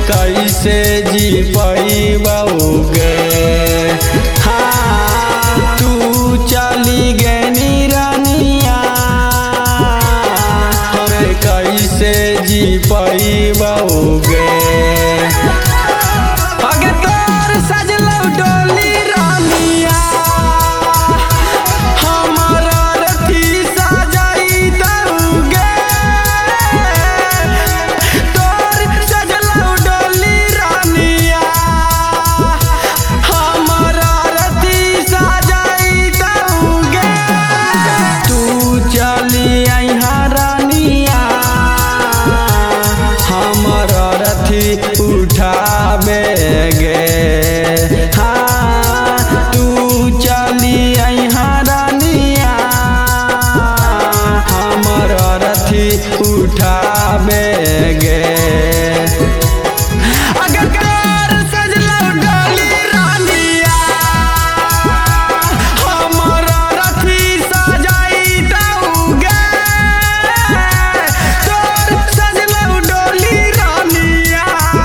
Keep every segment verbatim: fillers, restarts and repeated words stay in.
कैसे जी पैबौगे। हाँ तू चली गनी रानिया हमें कैसे जी पैबौगे। अगे तोर सजलौ डोली रानिया हमारा रथी सजाई दौगे। तोर सजलौ डोली रानिया हमारा रथी सजाई दौगे। तू चली अइहा रानिया हमारा रथी उठावे गे। हाँ तू चली अइहा रानिया हमारा रथी उठावे गे। अगर तोर सजलौ डोली रानिया हमारा रथी सजाई दौगे। तोर सजलौ डोली रानिया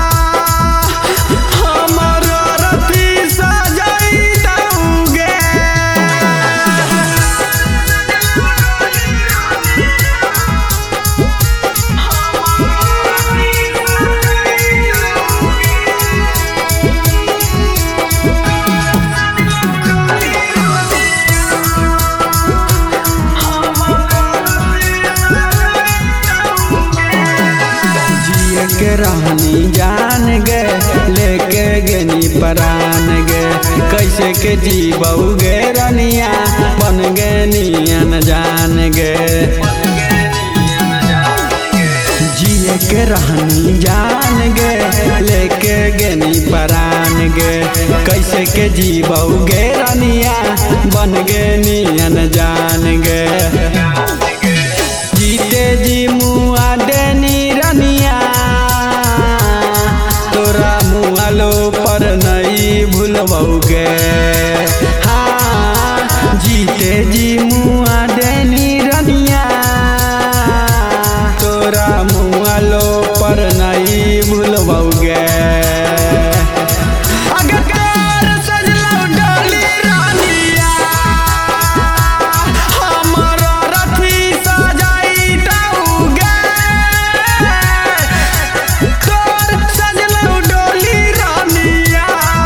हमारा रथी सजाई दौगे। जिए के रहनी जान गे लेके गेनी परान गे। कैसे के जीबौगे रनिया बन गेनी अनजान गे। जिए के रहनी जान गे लेके गेनी परान गे। कैसे के जीबौगे रनिया बन गेनी अनजान गे। जीते जी मुआ देनी रनिया तोरा मुआलो पर नहीं भूलबौगे। हाँ जीते जी मुआ देनी रनिया तोरा मुआलो पर नहीं भूलबौगे। अगर तोर सजलौ डोली रानिया हमारा रथी सजाई दौगे। तोर सजलौ डोली रानिया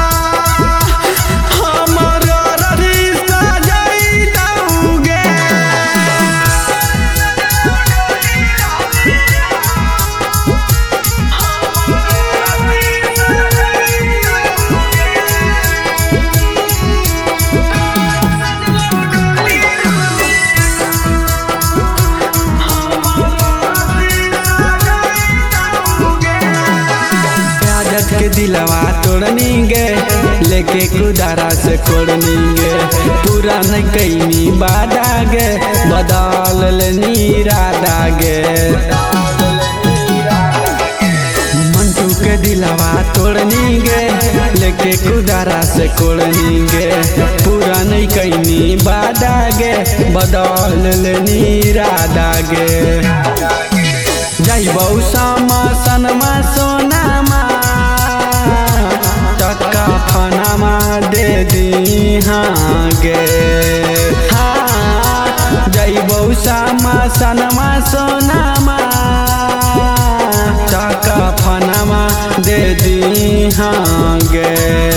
हमारा रथी सजाई दौगे। आजत के दिलवा तोड़नी गे लेके कुदारा से कोड़नी गे। पूरा नहीं कैनी बादा गे बदल लेनी इरादा गे। मंटू के दिलवा तोड़नी गे लेके कुदारा से कोड़नी गे। पूरा नहीं कैनी बादा गे बदल लेनी इरादा गे। जाइबौ सामा सनमा सोनामा टक्का फनामा दे दी हाँ गे। हाँ जाइबौ सामा सनमा सोनामा टक्का फनामा दे दी हाँ गे।